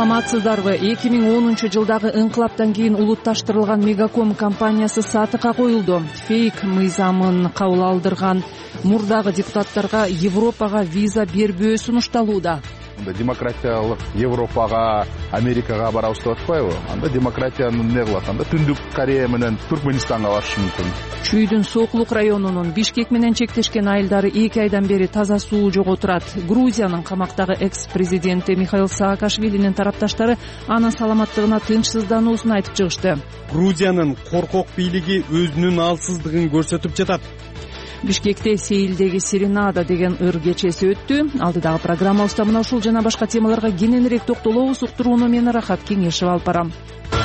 саламатсыздарбы? 2010-жылдагы ыңкылаптан кийин улутташтырылган Мегаком компаниясы сатыкка коюлду. Фейк мыйзамын кабыл алдырган мурдагы депутаттарга Европага виза бербөө сунушталууда. Демократиялык Европага, Америкага барабыз деп атпайбы? Анда демократияны эмне кылат? Анда Түндүк Корея менен Түркменистанга барышы мүмкүн. Чүйдүн Сокулук районунун Бишкек менен чектешкен айылдары 2 айдан бери таза суу жоготурат. Грузиянын камактагы экс-президенти Михаил Саакашвилинин тарапташтары анын саламаттыгына тынчсыздануусун айтып чыгышты. Грузиянын коркок бийлиги өзүнүн алсыздыгын көрсөтүп жатат. Бишкекте Сейилдеги Серенада деген ыр кечеси өттү. Алдыдагы программабызда мына ушул жана башка темаларга кененирээк токтолобуз. Уктурууну мен Рахат Кеңешев алып барам.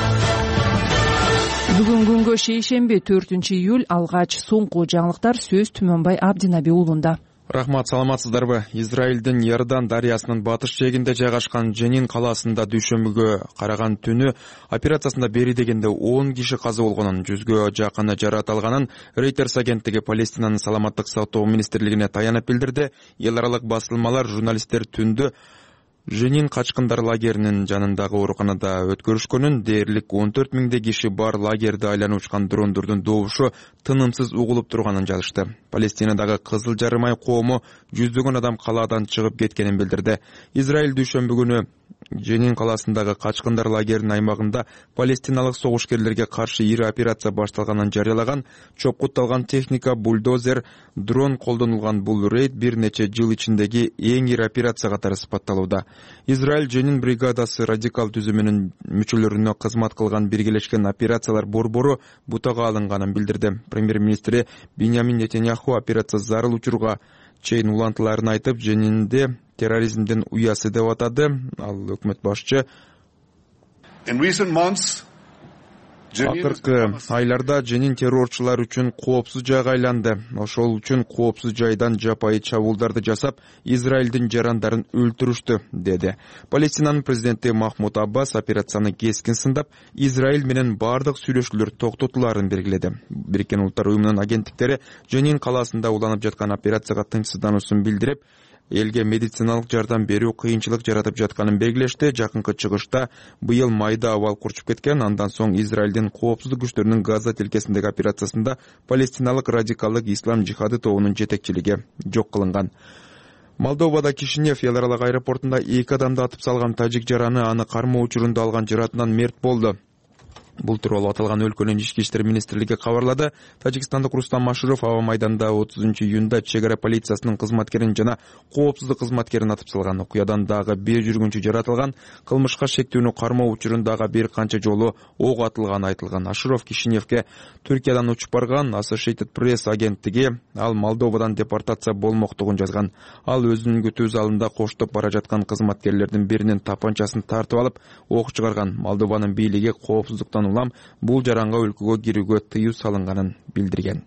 Бүгүн күнгө шейшемби 4-июль алгач соңку жаңылыктар сөз Түмөнбай Абдинаби уулунда. Рахмат, саламатсыздарбы? Израилдин Иордан дарыясынын батыш жээгинде жайгашкан Женин калаасында дүйшөмбүгө караган түнү операциясында бери дегенде 10 киши каза болгонун, 100гө жакыны жаракат алганын Reuters агенттиги Палестинанын саламаттык сактоо министрлигине таянып билдирди. Эл аралык басылмалар журналисттер түндө Женин качкындар лагеринин жанындагы ооруканада өткөрүшкөнүн, дээрлик 14 миңдей киши бар лагерди айланып учкан дрондордун добушу тынымсыз угулуп турганын жазышты. Палестинадагы Кызыл Жарым ай коому жүздөгөн адам калаадан чыгып кеткенин билдирди. Израиль дүйшөмбү күнү Женин калаасындагы качкындар лагеринин аймагында палестиналык согушкерлерге каршы ири операция башталганын жарыялаган. Чопкутталган техника, бульдозер, дрон колдонулган бул рейд бир нече жыл ичиндеги эң ири операция катары сыпатталууда. Израиль Женин бригадасы радикал түзүмүнүн мүчөлөрүнө кызмат кылган биргелешкен операциялар борбору бутага алынганын билдирди. Премьер-министри Биньямин Нетаньяху операция зарыл учурга чейин улантыларын айтып, Женинде терроризмдин уясы деп атады. Ал өкмөт башчы акыркы айларда Женин террорчулар үчүн коопсуз жайга айланды. Ошол үчүн коопсуз жайдан жапайы чабуулдарды жасап, Израилдин жарандарын өлтүрүштү, деди. Палестинанын президенти Махмуд Аббас операцияны кескин сындап, Израиль менен бардык сүйлөшүүлөр токтотуларын белгиледи. Бириккен Улуттар уюмунун агенттиктери Женин калаасында уланып жаткан операцияга тынчсыздануусун билдирип, элге медициналык жардам берүү кыйынчылык жаратып жатканын белгилешти. Жакынкы чыгышта быйыл майда абал курчуп кеткен. Андан соң Израилдин коопсуздук күчтөрүнүн Газа тилкесиндеги операциясында палестиналык радикалдык ислам жихады тобунун жетекчилиги жок кылынган. Молдовада Кишинев эл аралык аэропортунда 2 адамды атып салган тажик жараны аны кармоо учурунда алган жаратынан мерт болду. Бул тууралуу аталган өлкөнүн ички иштер министрлиги кабарлады. Тажикстандык Рустам Машуров аба майданда 30-июнда чек ара полициясынын кызматкерин жана коопсуздук кызматкерин атып салган. Окуядан дагы 5 жүргүнчү жаратылган. Кылмышка шектүүнү кармоо учурундагы бир канча жолу ок атылганы айтылган. Ашуров Кишиневке Түркиядан учуп барган. Associated Press агенттиги ал Молдовадан депортация болмоктугун жазган. Ал өзүнүн күтүү залында коштоп бара жаткан кызматкерлердин биринин тапанчасын тартып алып ок чыгарган. Молдованын бийлиги коопсуздуктан улам бул жаранга өлкөгө кирүүгө тыюу салынганын билдирген.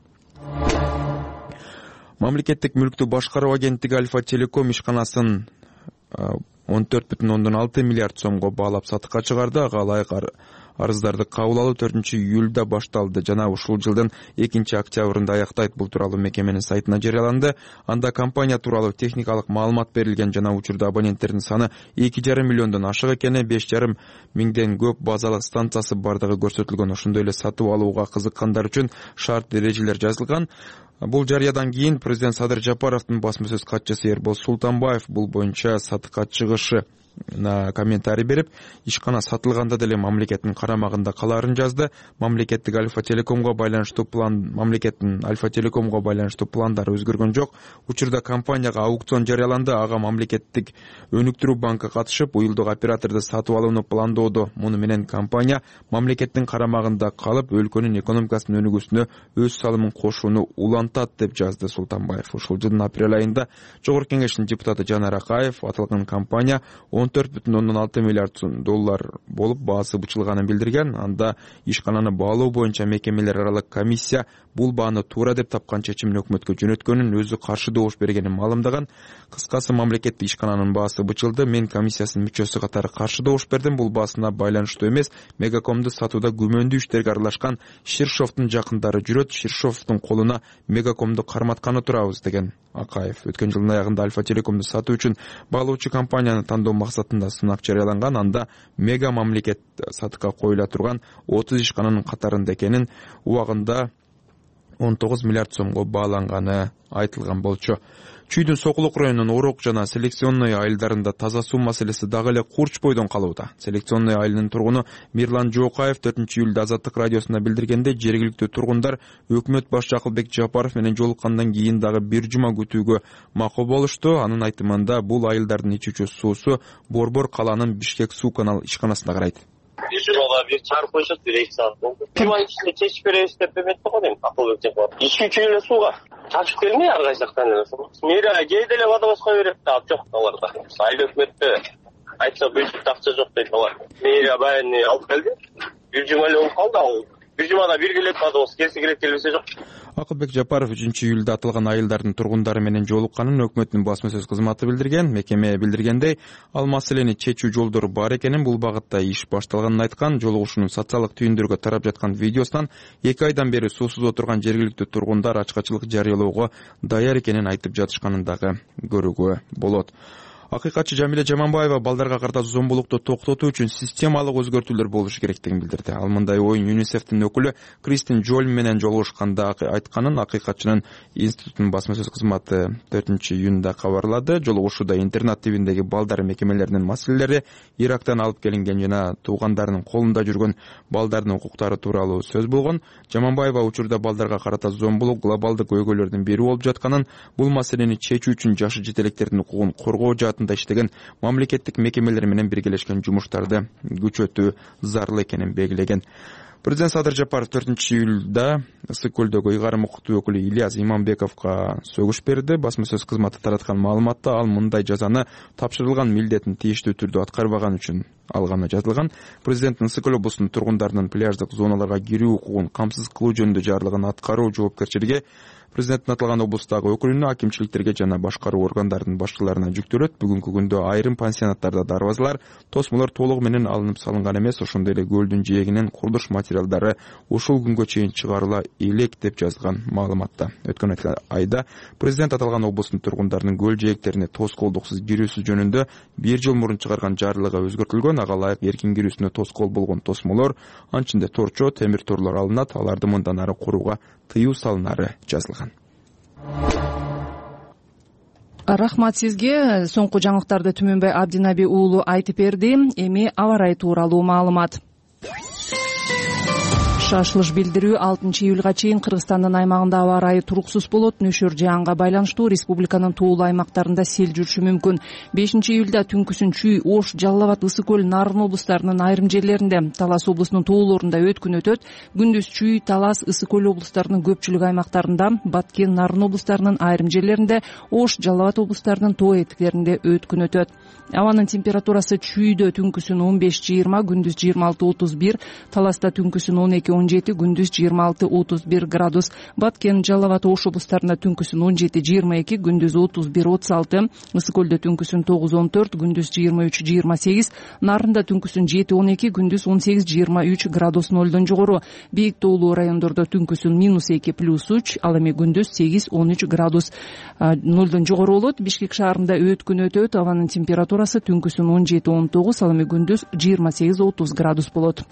Мамлекеттик мүлктү башкаруу агенттиги Альфа Телеком ишканасын 14,6 миллиард сомго баалап сатыкка чыгарды. Ага ылайык арыздарды кабыл алуу 4-июлда башталды жана ушул жылдын 2-октябрында аяктайт. Бул тууралуу мекеменин сайтына жарыяланды. Анда компания тууралуу техникалык маалымат берилген жана учурда абоненттердин саны 2,5 миллиондон ашык экени, 5,5 миңден көп базалык станциясы бардыгы көрсөтүлгөн. Ошондой эле сатып алууга кызыккандар үчүн шарт эрежелер жазылган. Бул жарыядан кийин президент Садыр Жапаровдун басма сөз катчысы Эрбол Султанбаев бул боюнча сатыкка чыгышы комментарий берип, ишкана сатылганда деле мамлекеттин карамагында калаарын жазды. Мамлекеттин Альфа Телекомго байланыштуу пландар өзгөргөн жок. Учурда компанияга аукцион жарыяланды. Ага мамлекеттик өнүктүрүү банкы катышып, уюлдук операторду сатып алууну пландоодо. Муну менен компания мамлекеттин карамагында калып, өлкөнүн экономикасынын өнүгүүсүнө өз салымын кошууну улантат, деп жазды Султанбаев. Ушул жылдын апрель айында Жогорку Кеңештин депутаты Жанар Акаев аталган компания 14,6 миллиард доллар болуп баасы бычылганын билдирген. Анда ишкананы баалоо боюнча мекемелер аралык комиссия бул бааны туура деп тапкан чечимин өкмөткө жөнөткөнүн, өзү каршы добуш бергенин маалымдаган. Кыскасы мамлекеттик ишкананын баасы бычылды. Мен комиссиясынын мүчөсү катары каршы добуш бердим. Бул баасына байланыштуу эмес. Мегакомду сатууда күмөндүү иштерге аралашкан Ширшовдун жакындары жүрөт. Ширшовдун колуна Мегакомду карматканы турабыз, деген Акаев. Өткөн жылдын аягында Альфа Телекомду сатуу үчүн баалоочу компанияны тандоо максатында сынак жарыяланган. Анда мега мамлекет сатыкка коюла турган 30 ишкананын катарында экенин, убагында 19 миллиард сомго бааланганы айтылган болчу. Чүйдүн Сокулук районунун Орок жана селекционный айылдарында таза суу маселеси дагы эле курч бойдон калууда. Селекционный айылынын тургуну Мирлан Жоокаев 4-июлда Азаттык радиосуна билдиргенде, жергиликтүү тургундар өкмөт башчы Акылбек Жапаров менен жолуккандан кийин дагы бир жума күтүүгө макул болушту. Анын айтымында бул айылдардын ичүүчү суусу Борбор калаанын Бишкек суу канал ишканасына карайт. Bir jumada bir çarp koyacak, bir 2 saat oldu. Kim ay içinde çeşip veririz de bebetti o demek. Akıl ötecek var. 2-3 öyle suğa. Çarpıp gelmiyor arkadaşlar. Mera geydele vadamızka öğretti. Abi çok olarda. Sahil hükümette. Aytsa büyük takça yok dedi olar. Mera ben alıp geldi. Bir cumali olup kaldı. Bir cumada bir gilet vadamız. Gerisi gilet gelmesi yok. Акылбек Жапаров 3-июлда атылган айылдардын тургундары менен жолукканын өкмөттүн басма сөз кызматы билдирген. Мекеме билдиргендей, ал маселени чечүү жолдору бар экенин, бул багытта иш башталганын айткан. Жолугушуунун социалдык түйүндөргө тарап жаткан видеосунан 2 айдан бери суусуз отурган жергиликтүү тургундар ачкачылык жарыялоого даяр экенин айтып жатышканын дагы көрүүгө болот. Акыйкатчы Жамиле Жаманбаева балдарга карата зомбулукту токтотуу үчүн системалык өзгөртүүлөр болушу керектигин билдирди. Ал мындай оюн ЮНИСЕФтин өкүлү Кристин Джоль менен жолугушканда айтканын акыйкатчынын институттун басма сөз кызматы 4-июнда кабарлады. Жолугушууда интернат тибиндеги балдар мекемелеринин маселелери, Ирактан алып келинген жана туугандарынын колунда жүргөн балдардын укуктары тууралуу сөз болгон. Жаманбаева учурда балдарга карата зомбулук глобалдык көйгөйлөрдүн бири болуп жатканын, бул маселени чечүү үчүн жашы жетелектердин укугун коргоо иштеген мамлекеттик мекемелер менен биргелешкен жумуштарды күчөтүү зарыл экенин белгилеген. Президент Садыр Жапаров 4-июлда Ысык көлдөгү ыйгарым укуктуу өкүлү Ильяс Иманбековго сөгүш берди. Басма сөз кызматы тараткан маалыматта ал мындай жазаны тапшырылган милдетин тийиштүү түрдө аткарбаган үчүн алганы жазылган. Президенттин Ысык көл облусунун тургундарынын пляждык зоналарга кирүү укугун камсыз кылуу жөнүндө жарлыгын аткаруу жоопкерчилиги президенттин аталган облустагы өкүлүнө, акимчиликтерге жана башкаруу органдарынын башчыларына жүктөлөт. Бүгүнкү күндө айрым пансионаттарда дарбазалар, тосмолор толугу менен алынып салынган эмес, ошондой эле көлдүн жээгинен курулуш материалдары ушул күнгө чейин чыгарыла элек деп жазылган маалыматта. Өткөн айда президент аталган облустун тургундарынын көл жээктерине тоскоолдуксуз кирүүсү жөнүндө 1 жыл мурун чыгарган жарлыгы өзгөртүлгөн. Ага ылайык эркин кирүүсүнө тоскоол болгон тосмолор, анчында торчо, темир торлор алынат, аларды мындан ары курууга тыюу салынары жазылган. Рахмат сизге. Соңку жаңылыктарды Түмөнбай Абдинаби уулу айтып берди. Эми аба ырайы тууралуу маалымат. Шашылыш билдирүү 6-июлга чейин Кыргызстандын аймагында аба ырайы туруксуз болот. Нөшөр жаанга байланыштуу республиканын туулуу аймактарында сел жүрүшү мүмкүн. 5-июлда түнкүсүн Чүй, Ош, Жалал Абад, Ысык көл, Нарын облустарынын айрым жерлеринде, Талас облусунун туулоорунда өткүн өтөт. Күндүз Чүй, Талас, Ысык көл облустарынын көпчүлүк аймактарында, Баткен, Нарын облустарынын айрым жерлеринде, Ош, Жалал Абад облустарынын тоо этиктеринде өткүн өтөт. Абанын температурасы Чүйдө түнкүсүн 15-20, күндүз 26-31, Таласта түнкүсүн 12-17, күндүз 26-31 градус. Баткен, Жалал Абад, Ош облустарында түнкүсүн 17-22, күндүз 31-36, Ысык көлдө түнкүсүн 9-14, күндүз 23-28, Нарында түнкүсүн 7-12, күндүз 18-23 градус нолдон жогору. Бийик тоолуу райондордо түнкүсүн -2 +3, ал эми күндүз 8-13 градус нолдон жогору болот. Бишкек шаарында өткүн өтөт. Абанын температурасы түнкүсүн 17-19, ал эми күндүз 28-30 градус болот.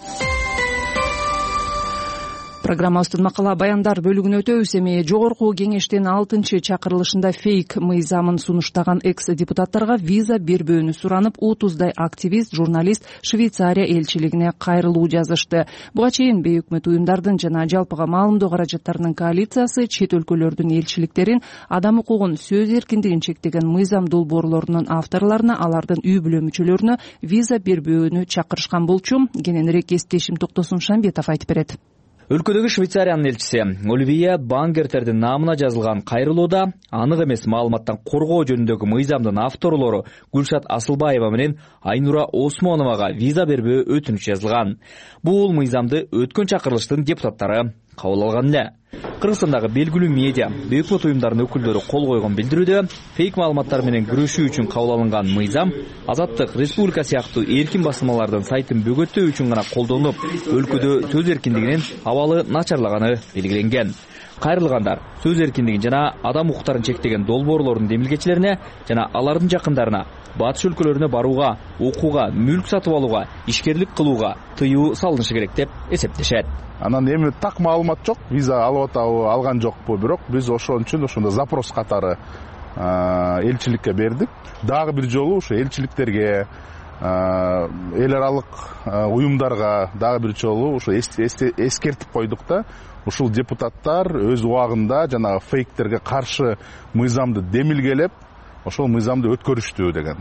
Программабыздын макала баяндар бөлүгүнө өтөбүз. Эми жогорку кеңештин 6-чакырылышында фейк мыйзамын сунуштаган экс-депутаттарга виза бербөөнү суранып, 30дай активист, журналист Швейцария элчилигине кайрылуу жазышты. Буга чейин бейөкмөт уюмдардын жана жалпыга маалымдоо каражаттарынын коалициясы чет өлкөлөрдүн элчиликтерин адам укугун, сөз эркиндигин чектеген мыйзам долбоорлорунун авторлоруна, алардын үй бүлө мүчөлөрүнө виза бербөөнү чакырышкан болчу. Кененирээк эстешим Токтосун Шамбетов айтып берет. Өлкөдөгү Швейцариянын элчиси Оливия Бангертердин наамына жазылган кайрылууда анык эмес маалыматтан коргоо жөнүндөгү мыйзамдын авторлору Гүлшат Асылбаева менен Айнура Осмоновага виза бербөө өтүнүч жазылган. Бул мыйзамды өткөн чакырылыштын депутаттары кабыл алган эле. Кыргызстандагы белгилүү медиа, бейөкмөт уюмдарынын өкүлдөрү кол койгон билдирүүдө фейк маалыматтар менен күрөшүү үчүн кабыл алынган мыйзам Азаттык, Республика сыяктуу эркин басмалардын сайтын бөгөттөө үчүн гана колдонулуп, өлкөдө сөз эркиндигинин абалы начарлаганы белгиленген. Кайрылгандар сөз эркиндигин жана адам укуктарын чектеген долбоорлордун демилгечилерине жана алардын жакындарына батыш өлкөлөрүнө барууга, окууга, мүлк сатып алууга, ишкерлик кылууга тыюу салынышы керек деп эсептешет. Анан эми так маалымат жок, виза алып атабы, алган жокпу, бирок биз ошон үчүн ошондо запрос катары элчиликке бердик. Дагы бир жолу ошо элчиликтерге, эл аралык уюмдарга дагы бир жолу ошо эскертип койдук да. Ушул депутаттар өз убагында жанагы фейктерге каршы мыйзамды демилгелеп, ошол мыйзамды өткөрүштү деген.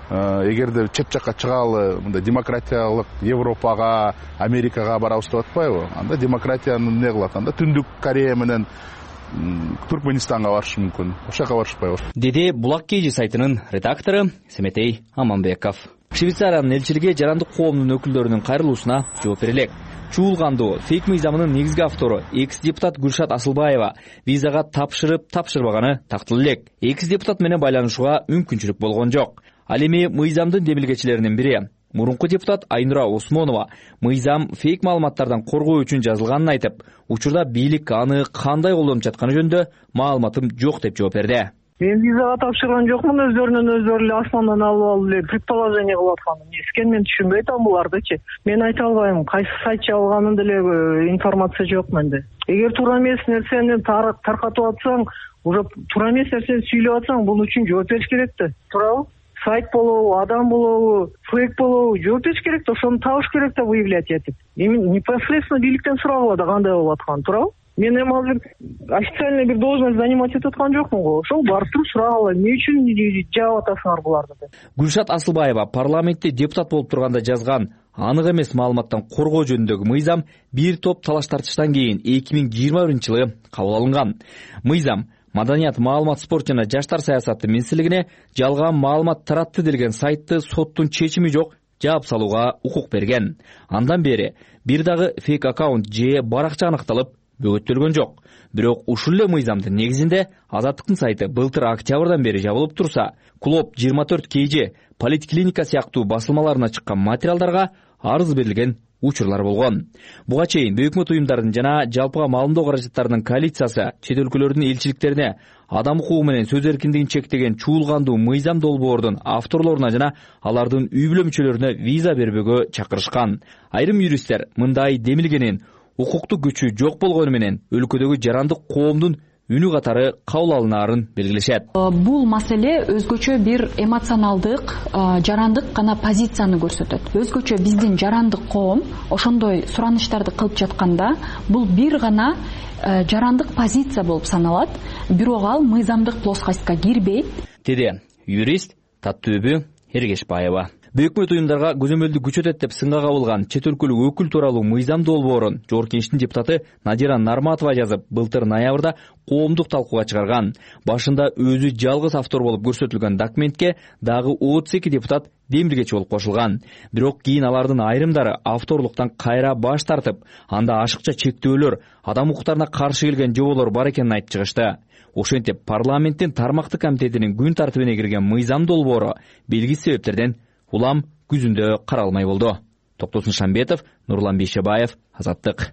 Эгерде чет жакка чыгалы, мындай демократиялык Европага, Америкага барабыз деп атпайбы? Анда демократияны эмне кылат? Анда Түндүк Корея менен Туркменистанга барышы мүмкүн. Ошака барышпайбы? Деди Булак Кежи сайтынын редактору Семетей Аманбеков. Швейцариянын элчилиги жарандык коомдун өкүлдөрүнүн кайрылуусуна жооп берелек. Чуулгандуу фейк мыйзамынын негизги автору экс-депутат Гүлшат Асылбаева визага тапшырып-тапшырбаганы такталып элек. Экс-депутат менен байланышууга мүмкүнчүлүк болгон жок. Ал эми мыйзамдын демилгечилеринин бири мурунку депутат Айнура Осмонова мыйзам фейк маалыматтардан коргоо үчүн жазылганын айтып, учурда бийлик аны кандай колдонуп жатканы жөнүндө маалыматым жок деп жооп берди. Мен визага тапшырган жокмун, өздөрүнөн өздөрү эле асмандан алып эле предположение кылып аткан. Эмне экен мен түшүнбөй атам булардычы. Мен айта албайм, кайсы сайт жабылганын деле информация жок менде. Эгер туура эмес нерсени таркатып атсаң, уже туура эмес нерсени сүйлөп атсаң, бунун үчүн жооп бериш керек да. Туурабы? Сайт болобу, адам болобу, фейк болобу, жооп бериш керек да, ошону табыш керек да выявлять этип. Эми непосредственно бийликтен сурагыла да кандай болуп атканын, туурабы? Мен эми азыр официальный бир должность занимать этип аткан жокмун го. Ошол барып туруп сурагыла, эмне үчүн жаап атасыңар буларды деп. Гүлшат Асылбаева парламентте депутат болуп турганда жазган анык эмес маалыматтан коргоо жөнүндөгү мыйзам бир топ талаш тартыштан кийин 2021-жылы кабыл алынган. Мыйзам Маданият, маалымат, спорт жана жаштар саясаты министрлигине жалган маалымат таратты делген сайтты соттун чечими жок жаап салууга укук берген. Андан бери бир дагы фейк аккаунт же баракча аныкталып бөгөттөлгөн жок. Бирок ушул эле мыйзамдын негизинде Азаттыктын сайты былтыр октябрдан бери жабылып турса, Клуб 24 KG, Политклиника сыяктуу басылмаларына чыккан материалдарга арыз берилген учурлар болгон. Буга чейин өкмөт уюмдардын жана жалпыга маалымдоо каражаттарынын коалициясы чет өлкөлөрдүн элчиликтерине адам укугу менен сөз эркиндигин чектеген чуулгандуу мыйзам долбоордун авторлоруна жана алардын үй бүлө мүчөлөрүнө виза бербөөгө чакырышкан. Айрым юристтер мындай демилгенин укуктук күчү жок болгону менен өлкөдөгү жарандык коомдун үнү катары кабыл алынаарын белгилешет. Бул маселе өзгөчө бир эмоционалдык, жарандык гана позицияны көрсөтөт. Өзгөчө биздин жарандык коом ошондой сураныштарды кылып жатканда, бул бир гана жарандык позиция болуп саналат, бирок ал мыйзамдык плоскостька кирбейт. Деди юрист Таттөбү Эргешбаева. Өкмөт уюмдарга көзөмөлдү күчөтөт деп сынга кабылган чет өлкөлүк өкүл тууралуу мыйзам долбоорун Жогорку Кеңештин депутаты Надира Нарматова жазып, былтыр ноябрда коомдук талкууга чыгарган. Башында өзү жалгыз автор болуп көрсөтүлгөн документке дагы 32 депутат демилгечи болуп кошулган. Бирок кийин алардын айрымдары авторлуктан кайра баш тартып, анда ашыкча чектөөлөр, адам укуктарына каршы келген жоболор бар экенин айтып чыгышты. Ошентип парламенттин тармактык комитетинин күн тартибине кирген мыйзам долбоору белгисиз себептерден улам күзүндө каралмай болду. Токтосун Шамбетов, Нурлан Бейшебаев, Азаттык.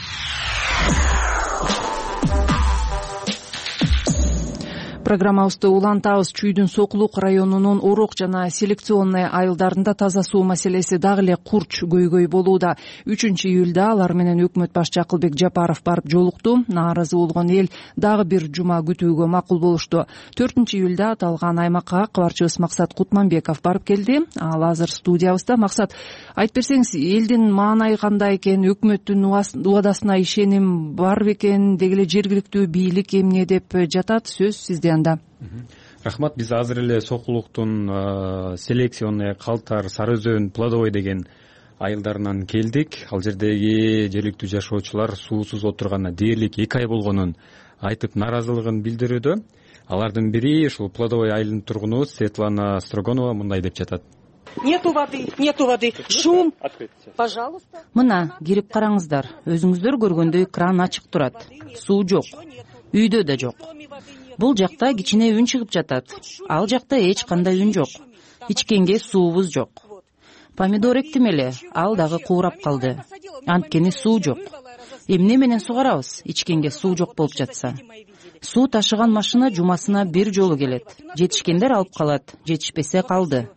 Программабызды улантабыз. Чүйдүн Сокулук районунун Орок жана селекционный айылдарында таза суу маселеси дагы эле курч көйгөй болууда. 3-июлда алар менен өкмөт башчы Акылбек Жапаров барып жолукту. Нааразы болгон эл дагы бир жума күтүүгө макул болушту. 4-июлда аталган аймакка кабарчыбыз Максат Кутманбеков барып келди. Ал азыр студиябызда. Максат, айтып берсеңиз, элдин маанайы кандай экен, өкмөттүн убадасына ишеним бар бекен, деги эле жергиликтүү бийлик эмне деп жатат? Сөз сизде. Рахмат, биз азыр эле Сокулуктун селекционный Калтар, Сары Өзөн, Плодовой деген айылдарынан келдик. Ал жердеги жергиликтүү жашоочулар суусуз отурганына дээрлик 2 ай болгонун айтып нааразылыгын билдирүүдө. Алардын бири ушул Плодовой айылынын тургуну Светлана Строгонова мындай деп жатат. Нету воды, шум, пожалуйста. Мына, кирип караңыздар, өзүңүздөр көргөндөй кран ачык турат. Суу жок, үйдө да жок. Бул жакта кичине үн чыгып жатат. Ал жакта эч кандай үн жок. Ичкенге суубуз жок. Помидор эктим эле, ал дагы куурап калды. Анткени суу жок. эмне менен сугарабыз ичкенге суу жок болуп жатса? Суу ташыган машина жумасына бир жолу келет. Жетишкендер алып калат, жетишпесе калды.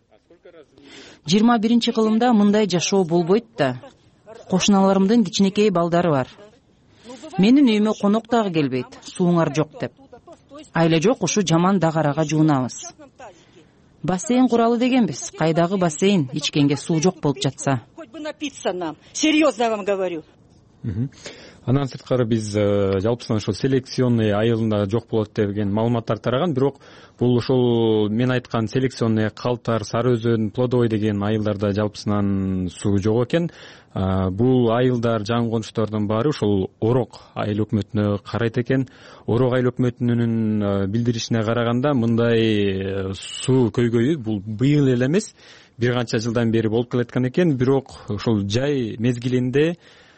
21-кылымда мындай жашоо болбойт да. Кошуналарымдын кичинекей балдары бар. Менин үйүмө конок дагы келбейт, сууңар жок деп. Айла жок, ушу жаман дагарага жуунабыз. Бассейн куралы дегенбиз. Кайдагы бассейн ичкенге суу жок болуп жатса? Хоть бы напиться нам. Серьезно вам говорю. Андан сырткары биз жалпысынан ошол селекционный айылында жок болот деген маалыматтар тараган, бирок бул ошол мен айткан селекционный Калтар, Сары Өзөн, Плодовой деген айылдарда жалпысынан суу жок экен. Бул айылдар, жаңы конуштардын баары ошол Орок айыл өкмөтүнө карайт экен. Орок айыл өкмөтүнүн билдиришине караганда мындай суу көйгөйү бул быйыл эле эмес, бир канча жылдан бери болуп келаткан экен, бирок ошол жай мезгилинде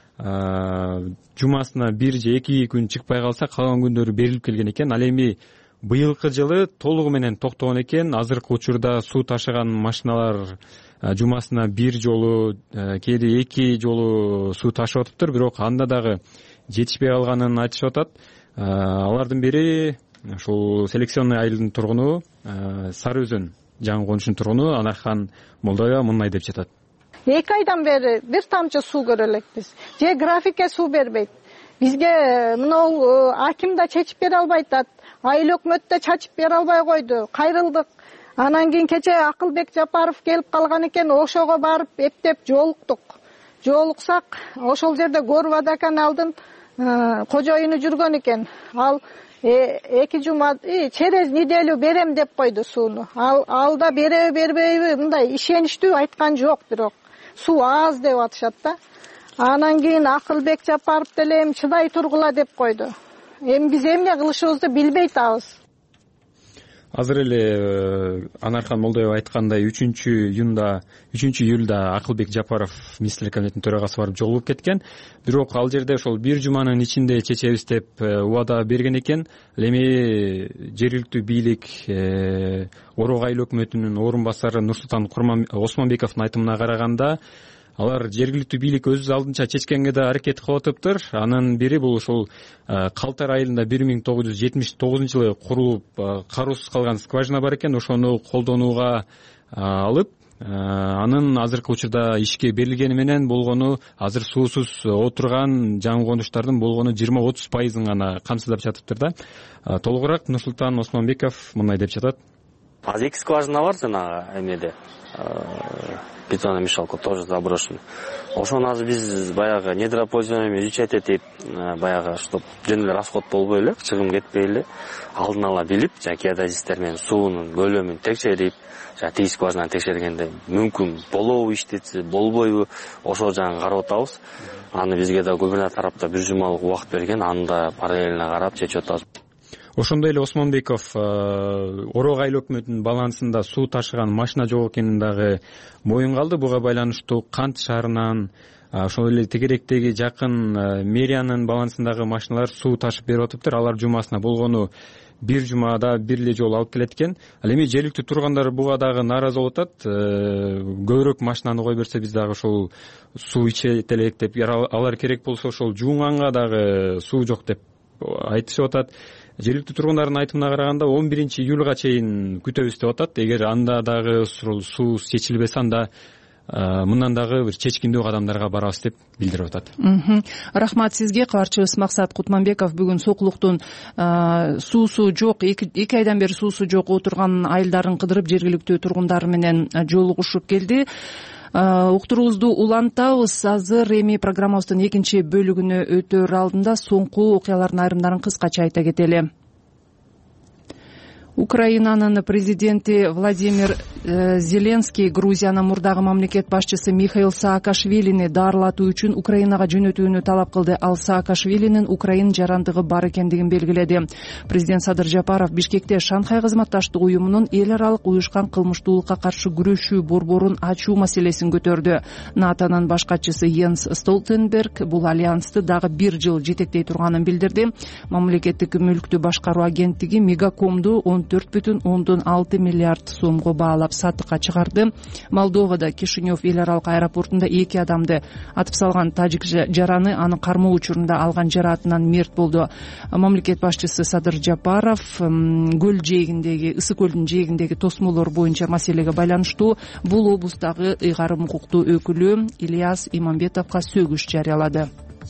жумасына бир же 2 күн чыкпай калса, калган күндөрү берилип келген экен. Ал эми быйылкы жылы толугу менен токтогон экен. Азыркы учурда суу ташыган машиналар жумасына бир жолу, кээде 2 жолу суу ташып атыптыр, бирок анда дагы жетишпей калганын айтышып атат. Алардын бири ушул селекционный айылдын тургуну, Сары Өзөн жаңы конушунун тургуну Анархан Молдоева мындай деп жатат. 2 айдан бери бир тамчы суу көрө элекпиз. Же графикке суу бербейт. Бизге мынау аким да чечип бере албай атат. Айыл өкмөт да чачып бере албай койду. Кайрылдык. Анан кийин кече Акылбек Жапаров келип калган экен. Ошого барып эптеп жолуктук. Жолуксак, ошол жерде Горвада каналдын кожоюну жүргөн экен. Ал 2 жума через неделю берем деп койду сууну. Ал да береби бербейби мындай ишеничтүү айткан жок, бирок суу аз деп атышат да. Анан кийин Акылбек Жапаров деле эми чыдай тургула деп койду. Эми биз эмне кылышыбызды билбей атабыз. Азыр эле Анархан Молдоева айткандай 3-июлда Акылбек Жапаров министрлик кабинетинин төрагасы барып жолугуп кеткен. Бирок ал жерде ошол бир жуманын ичинде чечебиз деп убада берген экен. Эми жергиликтүү бийлик Орок айыл өкмөтүнүн орун басары Нурсултан Осмонбековдун айтымына караганда, алар жергиликтүү бийлик өз алдынча чечкенге да аракет кылып атыптыр. Анын бири бул ошол Калтар айылында 1979-жылы курулуп кароосуз калган скважина бар экен. Ошону колдонууга алып, анын азыркы учурда ишке берилгени менен болгону азыр суусуз отурган жаңы конуштардын болгону 20-30% гана камсыздап жатыптыр да. Толугураак Нурсултан Осмонбеков мындай деп жатат. Азыр 2 скважина бар жана эмеде бетономешалка тоже заброшен. Ошону азыр биз баягы недропользование изучать этип, баягы чтоб жөн эле расход болбой эле, чыгым кетпей эле, алдын ала билип, жана геодезисттер менен суунун көлөмүн текшерип, жана тиги скважинаны текшергенде мүмкүн болобу иштетсе, болбойбу, ошол жагын карап атабыз. Аны бизге да губернатор тарапта бир жумалык убакыт берген, аны да параллельно карап чечип атабыз. Ошондой эле Осмонбеков Орок айыл өкмөтүнүн балансында суу ташыган машина жок экенин дагы моюнга алды. Буга байланыштуу Кант шаарынан, ошол эле тегеректеги жакын мэриянын балансындагы машиналар суу ташып берип атыптыр. Алар жумасына болгону бир жумада бир эле жолу алып келет экен. Ал эми жергиликтүү тургандар буга дагы нааразы болуп атат. Көбүрөөк машинаны кое берсе биз дагы ошол суу ичет элек деп, алар керек болсо ошол жуунганга дагы суу жок деп айтышып атат. Жергиликтүү тургундардын айтымына караганда 11-июлга чейин күтөбүз деп атат. Эгер анда дагы суу чечилбесе, анда мындан дагы бир чечкиндүү кадамдарга барабыз деп билдирип атат. Рахмат сизге. Кабарчыбыз Максат Кутманбеков бүгүн сокулуктун суусу жок, 2 айдан бери суусу жок отурган айылдарын кыдырып жергиликтүү тургундар менен жолугушуп келди. Уктуруубузду улантабыз. Азыр эми программабыздын 2 бөлүгүнө өтөр алдында соңку окуялардын айрымдарын кыскача айта кетели. Украинанын президенти Владимир Зеленский Грузиянын мурдагы мамлекет башчысы Михаил Саакашвилини дарылатуу үчүн Украинага жөнөтүүнү талап кылды. Ал Саакашвилинин Украин жарандыгы бар экендигин белгиледи. Президент Садыр Жапаров Бишкекте Шанхай кызматташтык уюмунун эл аралык уюшкан кылмыштуулукка каршы күрөшүү борборун ачуу маселесин көтөрдү. НАТОнун баш катчысы Йенс Столтенберг бул альянсты дагы 1 жыл жетектей турганын билдирди. Мамлекеттик мүлктү башкаруу агенттиги Мегакомду 14,6 миллиард сомго баалап сатыкка чыгарды. Молдовада Кишинев эл аралык аэропортунда 2 адамды атып салган тажик жараны аны кармоо учурунда алган жараатынан мерт болду. Мамлекет башчысы Садыр Жапаров көл жээгиндеги, Ысык көлдүн жээгиндеги тосмолор боюнча маселеге байланыштуу бул облустагы ыйгарым укуктуу өкүлү Ильяс Имамбетовго сөгүш жарыялады.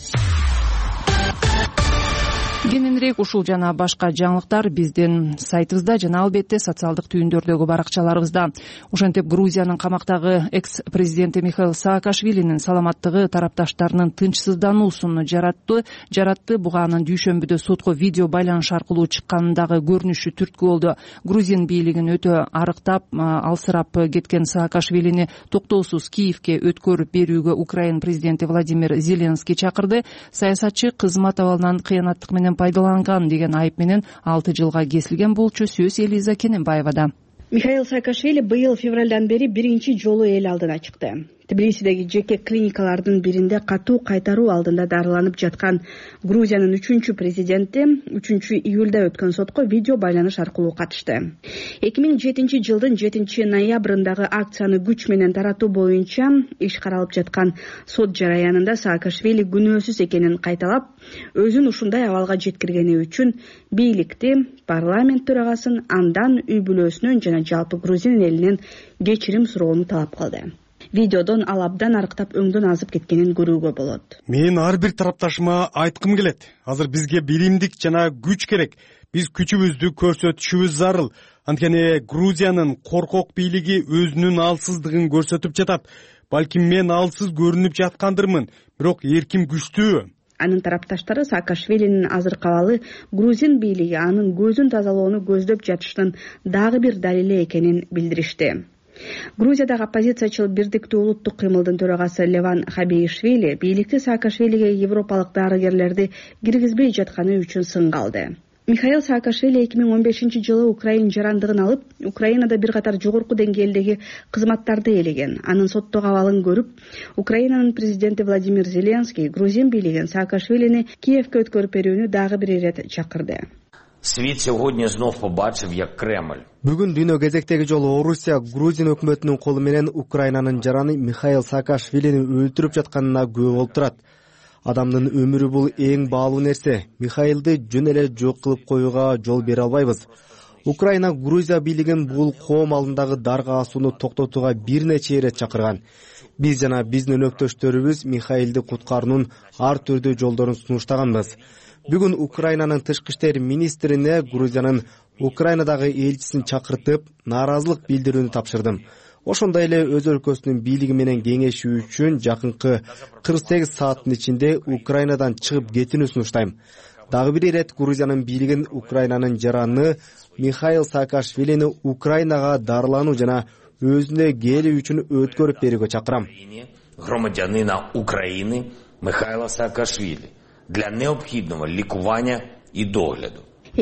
Кененирээк ушул жана башка жаңылыктар биздин сайтыбызда жана албетте социалдык түйүндөрдөгү баракчаларыбызда. Ошентип Грузиянын камактагы экс-президенти Михаил Саакашвилинин саламаттыгы тарапташтарынын тынчсыздануусун жаратты. Буга анын дүйшөмбүдө сотко видео байланыш аркылуу чыкканындагы көрүнүшү түрткү болду. Грузин бийлигин өтө арыктап, алсырап кеткен Саакашвилини токтоосуз Киевке өткөрүп берүүгө Украина президенти Владимир Зеленский чакырды. Саясатчы кызмат абалынан кыянаттык менен пайдаланган деген айып менен 6 жылга кесилген болчу. Сөз Элиза Кененбаевада. Михаил Саакашвили быйыл февралдан бери биринчи жолу эл алдына чыкты. Тбилисидеги жеке клиникалардын биринде катуу кайтаруу алдында дарыланып жаткан Грузиянын 3-чү президенти 3-июлда өткөн сотко видео байланыш аркылуу катышты. 2007 жылдын 7-ноябрындагы акцияны күч менен таратуу боюнча иш каралып жаткан сот жараянында Саакашвили күнөөсүз экенин кайталап, өзүн ушундай абалга жеткиргени үчүн бийликти, парламент төрагасын, андан үй бүлөсүнөн жана жалпы Грузин элинен кечирим суроону талап кылды. Видеодон ал абдан арыктап өңдөн азып кеткенин көрүүгө болот. Мен ар бир тарапташыма айткым келет. Азыр бизге биримдик жана күч керек. Биз күчүбүздү көрсөтүшүбүз зарыл. Анткени Грузиянын коркок бийлиги өзүнүн алсыздыгын көрсөтүп жатат. Балким мен алсыз көрүнүп жаткандырмын, бирок эрким күчтүү. Анын тарапташтары Саакашвилинин азыркы абалы грузин бийлиги анын көзүн тазалоону көздөп жатышынын дагы бир далили экенин билдиришти. Грузиядагы оппозициячыл бирдиктүү улуттук кыймылдын төрагасы Леван Хабиишвили бийликти Саакашвилиге европалык дарыгерлерди киргизбей жатканы үчүн сынга алды. Михаил Саакашвили 2015-жылы Украин жарандыгын алып, Украинада бир катар жогорку деңгээлдеги кызматтарды ээлеген. Анын соттогу абалын көрүп, Украинанын президенти Владимир Зеленский грузин бийлигин Саакашвилини Киевке өткөрүп берүүнү дагы бир ирет чакырды. Світ сьогодні знов побачив, як Кремль. Бүгүн дүйнө кезектеги жолу Орусия Грузин өкмөтүнүн колу менен Украинанын жараны Михаил Саакашвилини өлтүрүп жатканына күбө болуп турат. Адамдын өмүрү бул эң баалуу нерсе. Михаилди жөн эле жок кылып коюуга жол бере албайбыз. Украина Грузия бийлигин бул коом алдындагы дарга асууну токтотууга бир нече ирет чакырган. Биз жана биздин өнөктөштөрүбүз Михаилди куткаруунун ар түрдүү жолдорун сунуштаганбыз. Бүгүн Украинанын тышкы иштер министрине Грузиянын Украинадагы элчисин чакыртып, нааразылык билдирүүнү тапшырдым. Ошондой эле өз өлкөсүнүн бийлиги менен кеңешүү үчүн жакынкы 48 сааттын ичинде Украинадан чыгып кетүүнү сунуштайм. Дагы бир ирет Грузиянын бийлигин Украинанын жараны Михаил Саакашвилини Украинага дарылануу жана өзүнө келүү үчүн өткөрүп берүүгө чакырам. Громадянина України Михайла Саакашвілі для необхідного лікування і догляду.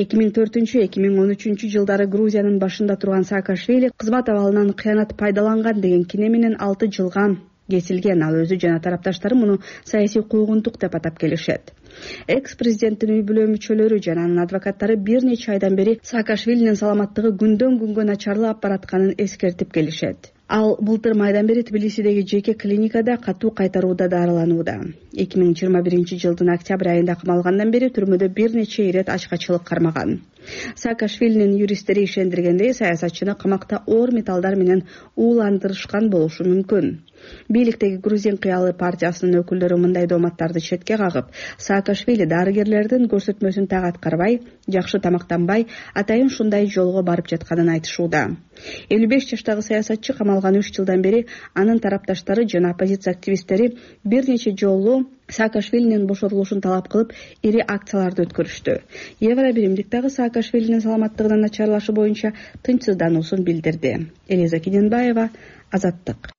2004-2013 жылдары Грузиянын башында турган Саакашвили кызмат абалынан кыянат пайдаланган деген кине менен 6 жылга кесилген. Ал өзү жана тарапташтары муну саясий куугунтук деп атап келишет. Экс-президенттин үй бүлө мүчөлөрү жана анын адвокаттары бир нече айдан бери Саакашвилинин саламаттыгы күндөн күнгө начарлап баратканын эскертип келишет. Ал былтыр майдан бери Тбилисидеги жеке клиникада катуу кайтарууда дарыланууда. 2021 жылдын октябрь айында камалгандан бери түрмөдө бир нече ирет ачкачылык кармаган. Саакашвилинин юристтери ишендиргендей, саясатчыны камакта оор металлдар менен ууландырышкан болушу мүмкүн. Бийликтеги Грузин кыялы партиясынын өкүлдөрү мындай дооматтарды четке кагып, Саакашвили дарыгерлердин көрсөтмөсүн так аткарбай, жакшы тамактанбай, атайын ушундай жолго барып жатканын айтышууда. 55 жаштагы саясатчы камалган 3 жылдан бери анын тарапташтары жана оппозиция активисттери бир нече жолу Саакашвилинин бошотулушун талап кылып, ири акцияларды өткөрүштү. Евро биримдик дагы Саакашвилинин саламаттыгынын начарлашы боюнча тынчсыздануусун билдирди. Элиза Кененбаева, Азаттык.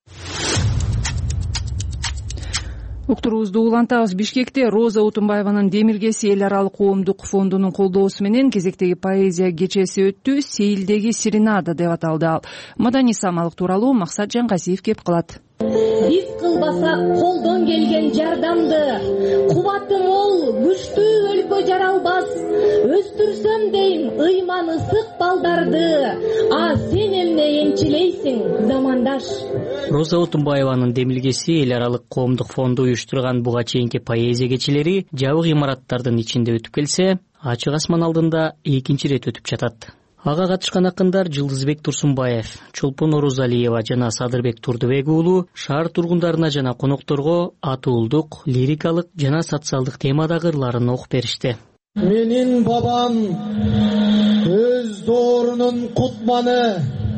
Уктуруубузду улантабыз. Бишкекте Роза Утунбаеванын Демиргеси эл аралык коомдук фондунун колдоосу менен кезектеги поэзия кечеси өттү. Сейилдеги Серенада деп аталды ал. Маданий самалык тууралуу Максат Жаңгазиев кеп кылат. Биз кылбасак колдон келген жардамды, кубаты мол күчтүү өлкө жаралбас. Өстүрсөм дейм ыйман ысык балдарды, а сен эмне энчилейсиң замандаш. Роза Отунбаеванын демилгеси эл аралык коомдук фонду уюштурган буга чейинки поэзия кечелери жабык имараттардын ичинде өтүп келсе, ачык асман алдында экинчи ирет өтүп жатат. Ага катышкан акындар Жылдызбек Турсунбаев, Чолпон Орозалиева жана Садырбек Турдубек уулу шаар тургундарына жана конокторго атуулдук, лирикалык жана социалдык темадагы ырларын окуп беришти. Менин бабам өз доорунун кутманы,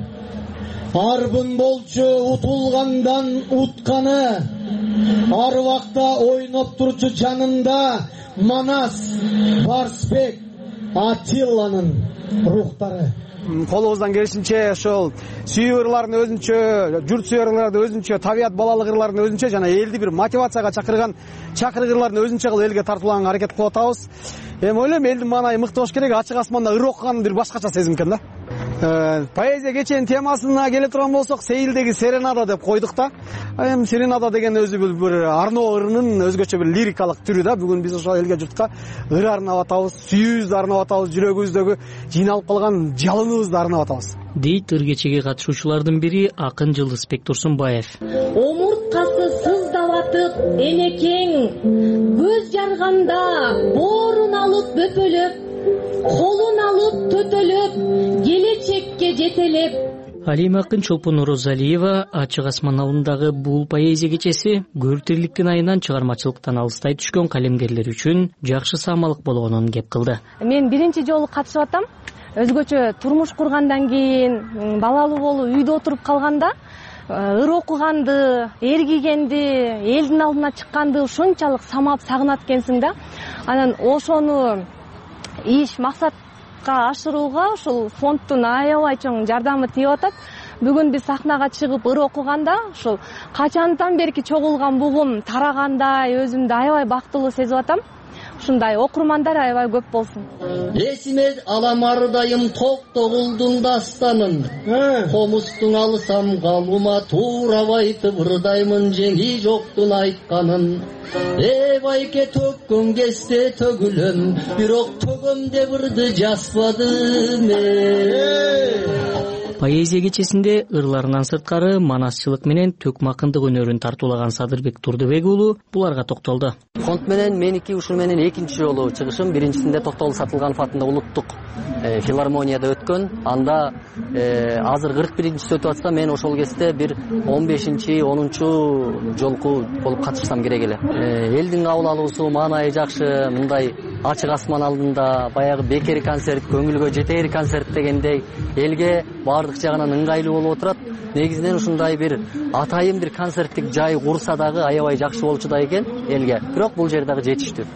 арбын болчу утулгандан утканы, ар убакта ойноп турчу жанында Манас, Барсбек, Атилланын рухтары. Колубуздан келишинче ошол сүйүү ырларын өзүнчө, журт сүйүү ырларды өзүнчө, табият балалык ырларын өзүнчө жана элди бир мотивацияга чакырган ырларын өзүнчө кылып элге тартуулаганга аракет кылып атабыз. Эми ойлойм элдин маанайы мыкты болуш керек, ачык асманда ыр окуган бир башкача сезим экен да. Поэзия кеченин темасына келе турган болсок, Сейилдеги серенада деп койдук да. Эми серенада деген өзү бир арноо ырынын өзгөчө бир лирикалык түрү да. Бүгүн биз ошол элге журтка ыр арнап атабыз, сүйүүбүздү арнап атабыз, жүрөгүбүздөгү жыйналып калган жалыныбызды арнап атабыз. Дейт ыр кечеге катышуучулардын бири акын Жылдызбек Турсунбаев. Омурткасы сыздап атып, энекең көз жарганда боорун алып бөпөлөп, колун алып төтөлөп, келечекке жетелеп. Алим акын Чолпон Орозалиева ачык асман алдындагы бул поэзия кечеси көр тирликтин айынан чыгармачылыктан алыстай түшкөн калемгерлер үчүн жакшы саамалык болгонун кеп кылды. Мен биринчи жолу катышып атам. Өзгөчө турмуш кургандан кийин, балалуу болуп үйдө отуруп калганда, ыр окуганды, эргигенди, элдин алдына чыкканды ушунчалык самап сагынат экенсиң да. Анан ошону максатка ашырууга ушул фонддун аябай чоң жардамы тийип атат. Бүгүн биз сахнага чыгып ыр окуганда, ушул качандан берки чогулган бугум тарагандай өзүмдү аябай бактылуу сезип атам. Ушундай окурмандар аябай көп болсун. Эсиме алам ардайым Токтогулдун дастанын, комустун алсам калума туурап айтып ырдаймын жеңи жоктун айтканын. Байке төккөн кезде төгүлөм, бирок төгөм деп ырды жазбадым. Поэзия кечесинде ырларынан сырткары манасчылык менен төкмакындык өнөрүн тартуулаган Садырбек Турдубек уулу буларга токтолду. Фонд менен меники ушул менен экинчи жолу чыгышым. Биринчисинде Токтогул Сатылганов атында улуттук филармонияда өткөн. Анда азыр 41-чиси өтүп атса, мен ошол кезде бир 15-10 жолку болуп катышсам керек эле. Элдин кабыл алуусу маанайы жакшы, мындай ачык асман алдында баягы бекер концерт, көңүлгө жетер концерт дегендей элге бардык жагынан ыңгайлуу болуп отурат. Негизинен ушундай бир атайын бир концерттик жай курса дагы аябай жакшы болчу да экен элге. Бирок бул жер дагы жетиштүү.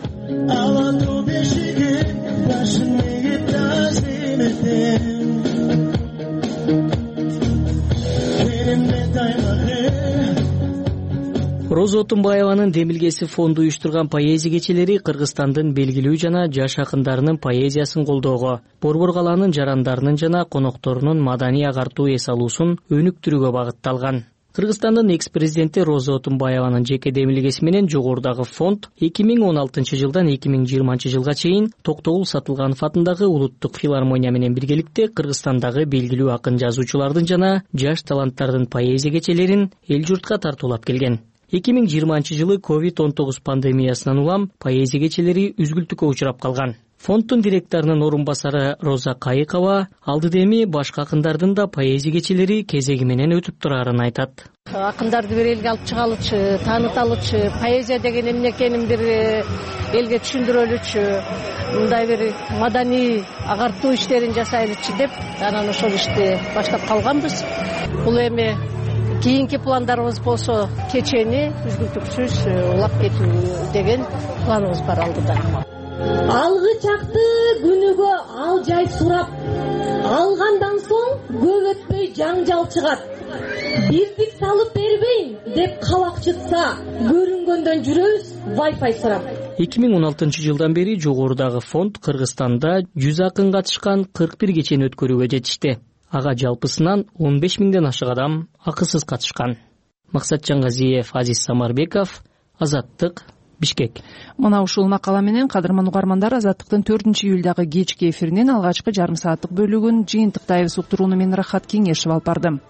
Роза Отунбаеванын демилгеси фонду уюштурган поэзия кечелери Кыргызстандын белгилүү жана жаш акындарынын поэзиясын колдоого, Борбор калаанын жарандарынын жана конокторунун маданий агартуу эс алуусун өнүктүрүүгө багытталган. Кыргызстандын экс-президенти Роза Отунбаеванын жеке демилгеси менен жогорудагы фонд 2016 жылдан 2020 жылга чейин Токтогул Сатылганов атындагы улуттук филармония менен биргеликте Кыргызстандагы белгилүү акын жазуучулардын жана жаш таланттардын поэзия кечелерин эл журтка тартуулап келген. 2020 жылы COVID-19 пандемиясынан улам поэзия кечелери үзгүлтүккө учурап калган. Фонддун директорунун орун басары Роза Кайыкова алдыда эми башка акындардын да поэзия кечелери кезеги менен өтүп турарын айтат. Акындарды бир элге алып чыгалычы, тааныталычы, поэзия деген эмне экенин бир элге түшүндүрөлүчү, мындай бир маданий агартуу иштерин жасайлычы деп, анан ошол ишти баштап калганбыз. Бул эми кийинки пландарыбыз болсо кечени үзгүлтүксүз улап кетүү деген планыбыз бар алдыда. Алгы чакты күнүгө ал жай сурап, алгандан соң көп өтпөй жаңжал чыгат. Бирдик салып бербейм деп кабак чыкса, көрүнгөндөн жүрөбүз Wi-Fi сурап. 2016 жылдан бери жогорудагы фонд Кыргызстанда 100 акын катышкан 41 кечени өткөрүүгө жетишти. Ага жалпысынан 15 миңден ашык адам акысыз катышкан. Максат Жаңгазиев, Азиз Самарбеков, Азаттык, Бишкек. Мына ушул макала менен кадырман угармандар Азаттыктын 4-июлдагы кечки эфиринин алгачкы жарым сааттык бөлүгүн жыйынтыктайбыз. Уктурууну мен Рахат Кеңешев алып бардым.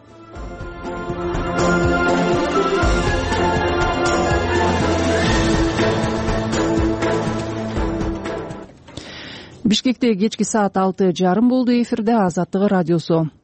Бишкекте кечки саат 6:30 болду. Эфирде Азаттык радиосу.